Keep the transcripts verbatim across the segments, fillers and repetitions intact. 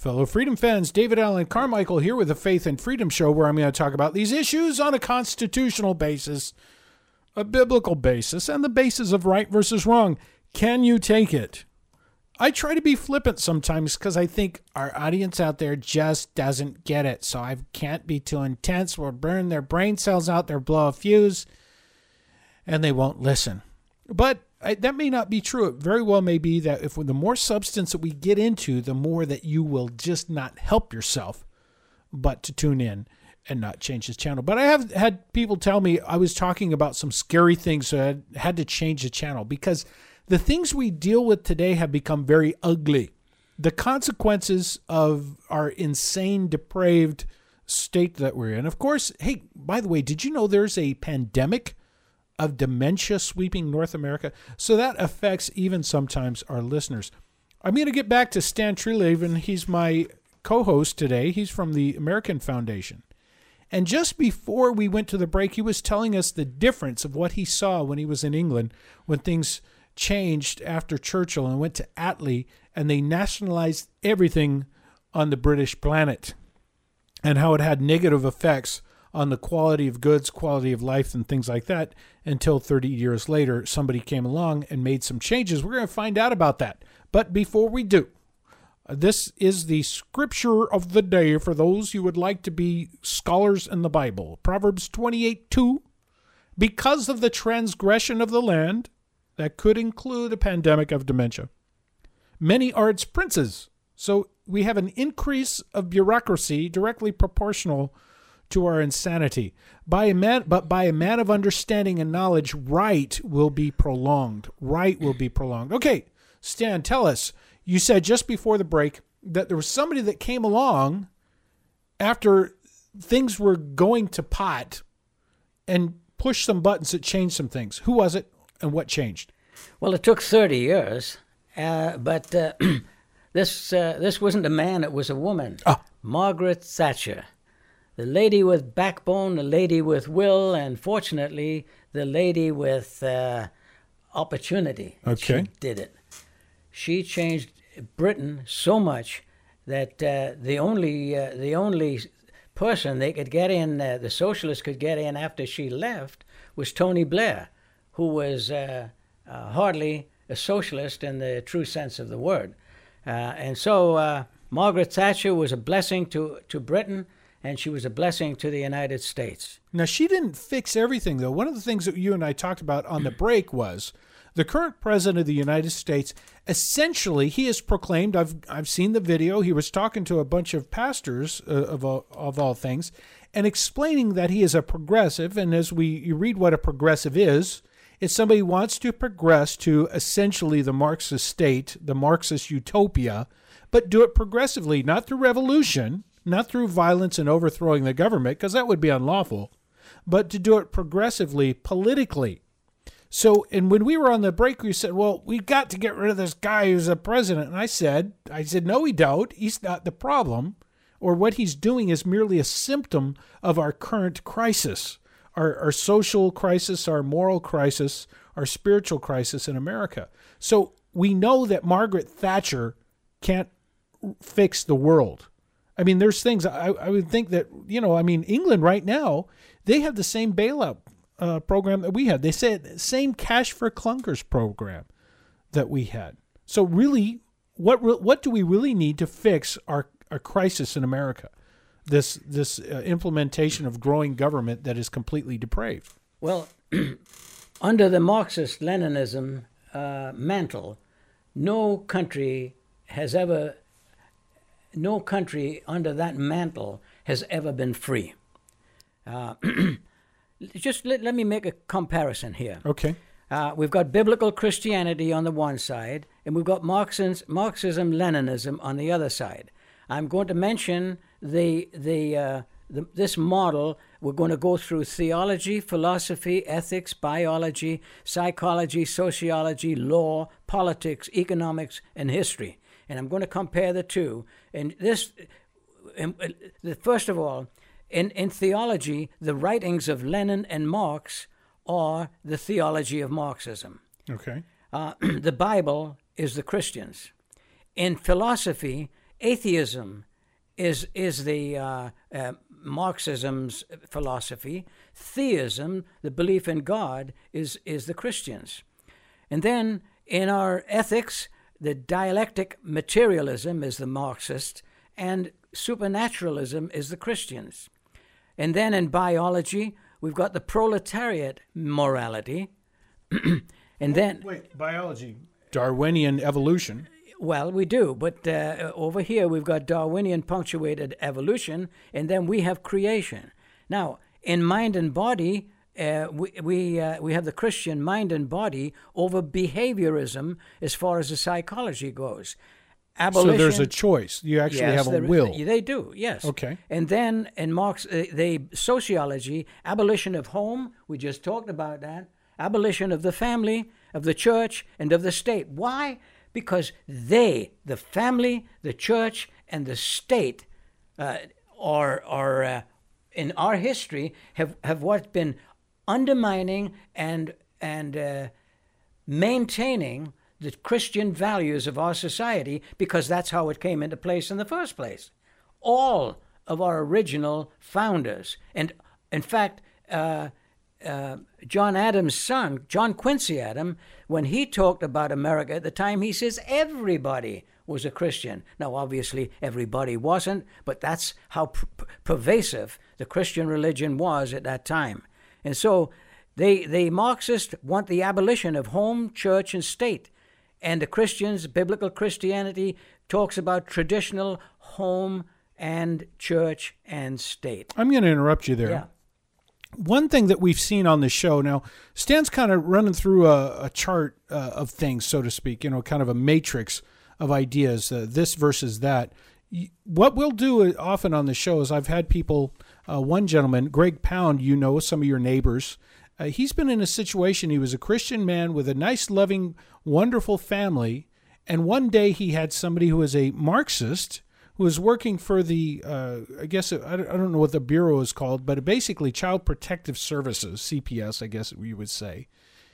Fellow Freedom fans, David Allen Carmichael here with the Faith and Freedom Show, where I'm going to talk about these issues on a constitutional basis, a biblical basis, and the basis of right versus wrong. Can you take it? I try to be flippant sometimes because I think our audience out there just doesn't get it. So I can't be too intense. We'll burn their brain cells out, they'll blow a fuse, and they won't listen. But I, that may not be true. It very well may be that if the more substance that we get into, the more that you will just not help yourself but to tune in and not change this channel. But I have had people tell me I was talking about some scary things, so I had to change the channel because the things we deal with today have become very ugly. The consequences of our insane, depraved state that we're in. Of course, hey, by the way, did you know there's a pandemic of dementia sweeping North America? So that affects even sometimes our listeners. I'm going to get back to Stan Treleaven. He's my co-host today. He's from the American Foundation. And just before we went to the break, he was telling us the difference of what he saw when he was in England, when things changed after Churchill and went to Attlee, and they nationalized everything on the British planet, and how it had negative effects on the quality of goods, quality of life, and things like that, until thirty years later, somebody came along and made some changes. We're going to find out about that. But before we do, this is the scripture of the day for those who would like to be scholars in the Bible. Proverbs twenty-eight two, because of the transgression of the land, that could include a pandemic of dementia, many are its princes. So we have an increase of bureaucracy directly proportional to our insanity. By a man, but by a man of understanding and knowledge, right will be prolonged. Right will be prolonged. Okay, Stan, tell us. You said just before the break that there was somebody that came along after things were going to pot and pushed some buttons that changed some things. Who was it and what changed? Well, it took thirty years, uh, but uh, this uh, this wasn't a man, it was a woman. Ah. Margaret Thatcher. The lady with backbone, the lady with will, and fortunately, the lady with uh, opportunity. Okay. She did it. She changed Britain so much that uh, the only uh, the only person they could get in, uh, the socialists could get in after she left, was Tony Blair, who was uh, uh, hardly a socialist in the true sense of the word. Uh, and so uh, Margaret Thatcher was a blessing to, to Britain, and she was a blessing to the United States. Now, she didn't fix everything, though. One of the things that you and I talked about on the break was the current president of the United States, essentially, he has proclaimed, I've I've seen the video, he was talking to a bunch of pastors, uh, of, all, of all things, and explaining that he is a progressive, and as we you read what a progressive is, it's somebody who wants to progress to essentially the Marxist state, the Marxist utopia, but do it progressively, not through revolution, not through violence and overthrowing the government, because that would be unlawful, but to do it progressively, politically. So, and when we were on the break, we said, well, we've got to get rid of this guy who's a president. And I said, I said, no, we don't. He's not the problem. Or what he's doing is merely a symptom of our current crisis, our, our social crisis, our moral crisis, our spiritual crisis in America. So we know that Margaret Thatcher can't fix the world. I mean, there's things I, I would think that, you know, I mean, England right now, they have the same bailout uh, program that we had. They said same cash for clunkers program that we had. So really, what what do we really need to fix our, our crisis in America? This this uh, implementation of growing government that is completely depraved. Well, under the Marxist-Leninism uh, mantle, no country has ever, no country under that mantle has ever been free. Uh, just let, let me make a comparison here. Okay. Uh, we've got biblical Christianity on the one side, and we've got Marxism, Marxism-Leninism on the other side. I'm going to mention the the, uh, the this model. We're going to go through theology, philosophy, ethics, biology, psychology, sociology, law, politics, economics, and history. And I'm going to compare the two. And this, and, uh, first of all, in, in theology, the writings of Lenin and Marx are the theology of Marxism. Okay. Uh, the Bible is the Christians. In philosophy, Atheism is is the uh, uh, Marxism's philosophy. Theism, the belief in God, is is the Christians. And then in our ethics, the dialectic materialism is the Marxist, and supernaturalism is the Christians. And then in biology, we've got the proletariat morality. And then... Wait, biology. Darwinian evolution. Well, we do, but uh, over here we've got Darwinian punctuated evolution, and then we have creation. Now, in mind and body, uh, we we, uh, we have the Christian mind and body over behaviorism as far as the psychology goes. Abolition, so there's a choice. You actually yes, have a there, will. They do, yes. Okay. And then in Marx, uh, the sociology, abolition of home, we just talked about that. Abolition of the family, of the church, and of the state. Why? Because they, the family, the church, and the state, uh, are are uh, in our history have have what been undermining and and uh, maintaining the Christian values of our society, because that's how it came into place in the first place. All of our original founders, and in fact. Uh, Uh, John Adams' son, John Quincy Adams, when he talked about America at the time, he says everybody was a Christian. Now, obviously, everybody wasn't, but that's how pr- pervasive the Christian religion was at that time. And so they, the Marxists want the abolition of home, church, and state. And the Christians, biblical Christianity, talks about traditional home and church and state. I'm going to interrupt you there. Yeah. One thing that we've seen on the show now, Stan's kind of running through a, a chart uh, of things, so to speak, you know, kind of a matrix of ideas, uh, this versus that. What we'll do often on the show is I've had people, uh, one gentleman, Greg Pound, you know, some of your neighbors, uh, he's been in a situation, he was a Christian man with a nice, loving, wonderful family, and one day he had somebody who was a Marxist who was working for the, uh, I guess, I don't know what the bureau is called, but basically Child Protective Services, C P S, I guess you would say,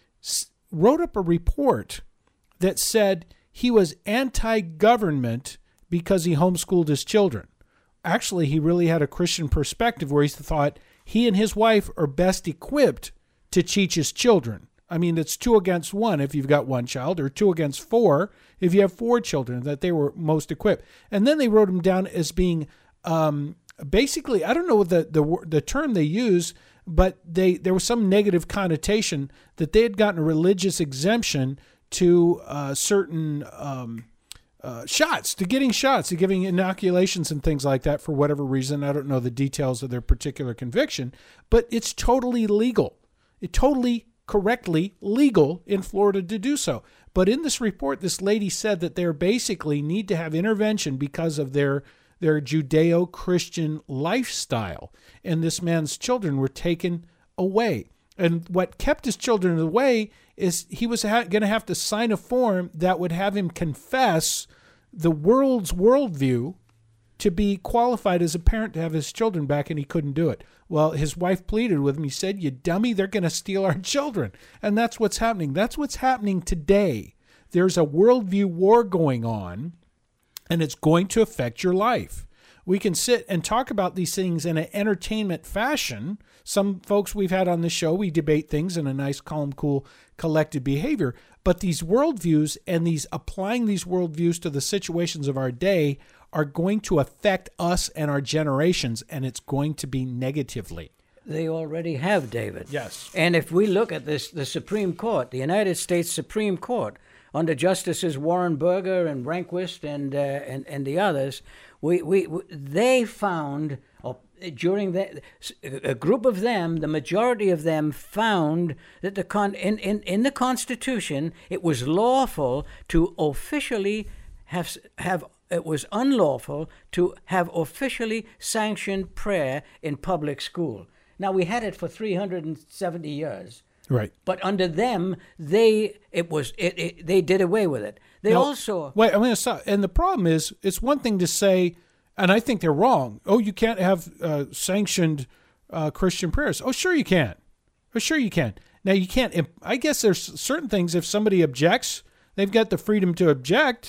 wrote up a report that said he was anti-government because he homeschooled his children. Actually, he really had a Christian perspective where he thought he and his wife are best equipped to teach his children. I mean, it's two against one if you've got one child, or two against four if you have four children, that they were most equipped. And then they wrote him down as being um, basically, I don't know the, the the term they use, but they there was some negative connotation that they had gotten a religious exemption to uh, certain um, uh, shots, to getting shots, to giving inoculations and things like that for whatever reason. I don't know the details of their particular conviction, but it's totally legal. It totally correctly legal in Florida to do so. But in this report, this lady said that they basically need to have intervention because of their their Judeo-Christian lifestyle. And this man's children were taken away. And what kept his children away is he was ha- going to have to sign a form that would have him confess the world's worldview to be qualified as a parent to have his children back, and he couldn't do it. Well, his wife pleaded with him. He said, "You dummy, they're going to steal our children." And that's what's happening. That's what's happening today. There's a worldview war going on, and it's going to affect your life. We can sit and talk about these things in an entertainment fashion. Some folks we've had on the show, we debate things in a nice, calm, cool, collected behavior. But these worldviews and these applying these worldviews to the situations of our day are going to affect us and our generations, and it's going to be negatively. They already have, David. Yes. And if we look at this, the Supreme Court, the United States Supreme Court, under Justices Warren Burger and Rehnquist and uh, and and the others, we we, we they found uh, during the a group of them, the majority of them found that the con in, in in the Constitution it was lawful to officially have have. It was unlawful to have officially sanctioned prayer in public school. Now, we had it for three hundred seventy years. Right. But under them, they it was it, it they did away with it. They now, also wait. I'm going to stop. And the problem is, it's one thing to say, and I think they're wrong. Oh, you can't have uh, sanctioned uh, Christian prayers. Oh, sure you can. Oh, sure you can. Now you can't. I guess there's certain things. If somebody objects, they've got the freedom to object.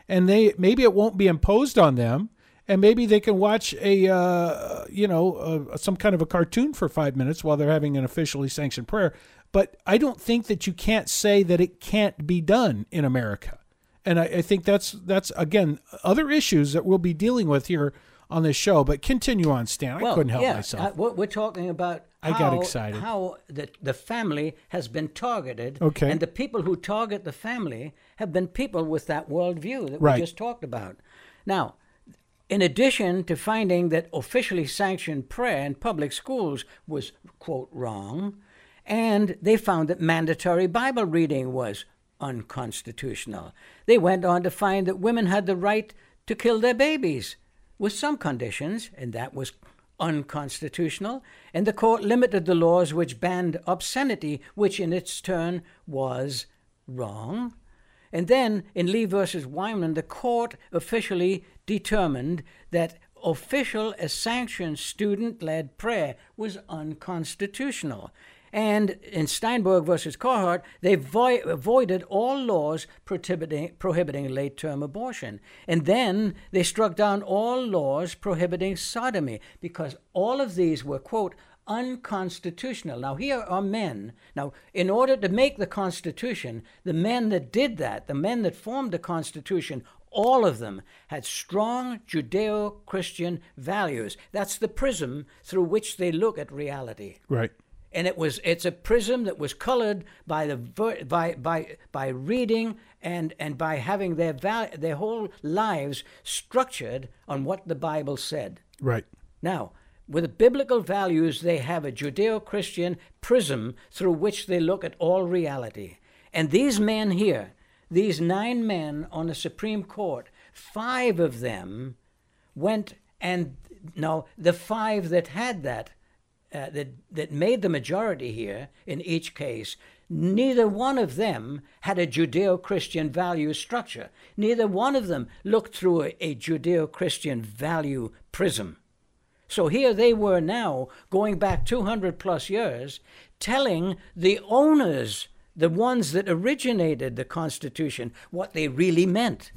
and they maybe it won't be imposed on them, and maybe they can watch a uh, you know uh, some kind of a cartoon for five minutes while they're having an officially sanctioned prayer. But I don't think that you can't say that it can't be done in America. And I, I think that's, that's again, other issues that we'll be dealing with here on this show. But continue on, Stan. I well, couldn't help yeah, myself. Uh, we're, we're talking about I how, got excited. how the, the family has been targeted. Okay. And the people who target the family have been people with that worldview that Right. we just talked about. Now, in addition to finding that officially sanctioned prayer in public schools was, quote, wrong, and they found that mandatory Bible reading was unconstitutional. They went on to find that women had the right to kill their babies with some conditions, and that was unconstitutional. And the court limited the laws which banned obscenity, which in its turn was wrong. And then in Lee versus Wyman, the court officially determined that official sanctioned student-led prayer was unconstitutional. And in Steinberg versus Carhart, they vo- avoided all laws prohibiting, prohibiting late-term abortion. And then they struck down all laws prohibiting sodomy, because all of these were, quote, unconstitutional. Now, here are men. Now, in order to make the Constitution, the men that did that, the men that formed the Constitution, all of them had strong Judeo-Christian values. That's the prism through which they look at reality. Right. And it was it's a prism that was colored by the by by by reading and and by having their val- their whole lives structured on what the Bible said. Right. Now, with the biblical values, they have a Judeo-Christian prism through which they look at all reality. And these men here, these nine men on the Supreme Court, five of them went and no, the five that had that. Uh, that that made the majority here in each case, neither one of them had a Judeo-Christian value structure. Neither one of them looked through a, a Judeo-Christian value prism. So here they were now, going back two hundred plus years, telling the owners, the ones that originated the Constitution, what they really meant.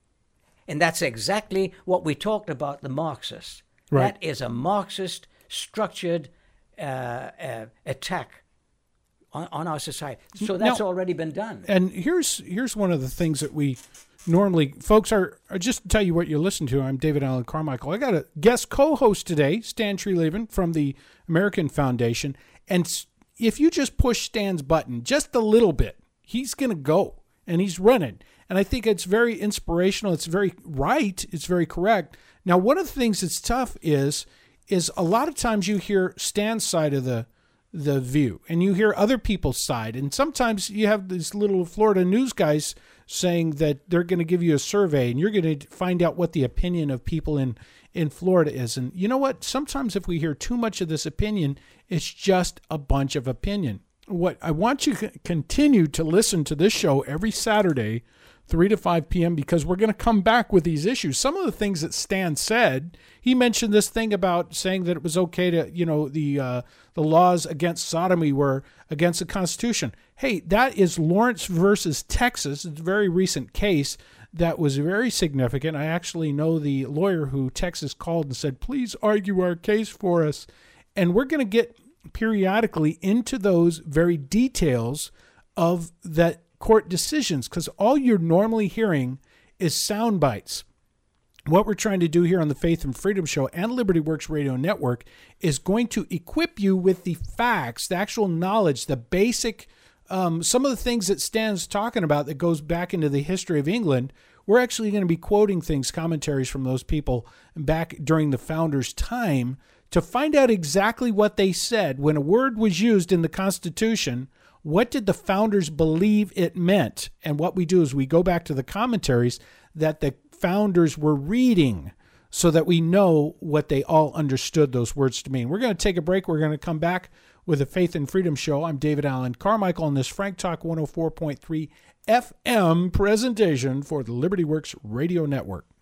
And that's exactly what we talked about, the Marxists. Right. That is a Marxist structured Uh, uh, attack on, on our society. So that's Now, already been done. And here's here's one of the things that we normally, folks are, are just to tell you what you listen to. I'm David Allen Carmichael. I got a guest co-host today, Stan Treleaven from the American Foundation. And if you just push Stan's button just a little bit, he's going to go and he's running. And I think it's very inspirational. It's very right. It's very correct. Now, one of the things that's tough is is a lot of times you hear Stan's side of the the view and you hear other people's side. And sometimes you have these little Florida news guys saying that they're going to give you a survey and you're going to find out what the opinion of people in, in Florida is. And you know what? Sometimes if we hear too much of this opinion, it's just a bunch of opinion. What I want you to continue to listen to this show every Saturday, three to five p.m., because we're going to come back with these issues. Some of the things that Stan said, he mentioned this thing about saying that it was okay to, you know, the uh, the laws against sodomy were against the Constitution. Hey, that is Lawrence versus Texas. It's a very recent case that was very significant. I actually know the lawyer who Texas called and said, please argue our case for us. And we're going to get periodically into those very details of that court decisions, because all you're normally hearing is sound bites. What we're trying to do here on the Faith and Freedom Show and Liberty Works Radio Network is going to equip you with the facts, the actual knowledge, the basic, um, some of the things that Stan's talking about that goes back into the history of England. We're actually going to be quoting things, commentaries from those people back during the founders' time to find out exactly what they said when a word was used in the Constitution. What did the founders believe it meant? And what we do is we go back to the commentaries that the founders were reading so that we know what they all understood those words to mean. We're going to take a break. We're going to come back with the Faith and Freedom Show. I'm David Allen Carmichael on this Frank Talk one oh four point three F M presentation for the Liberty Works Radio Network.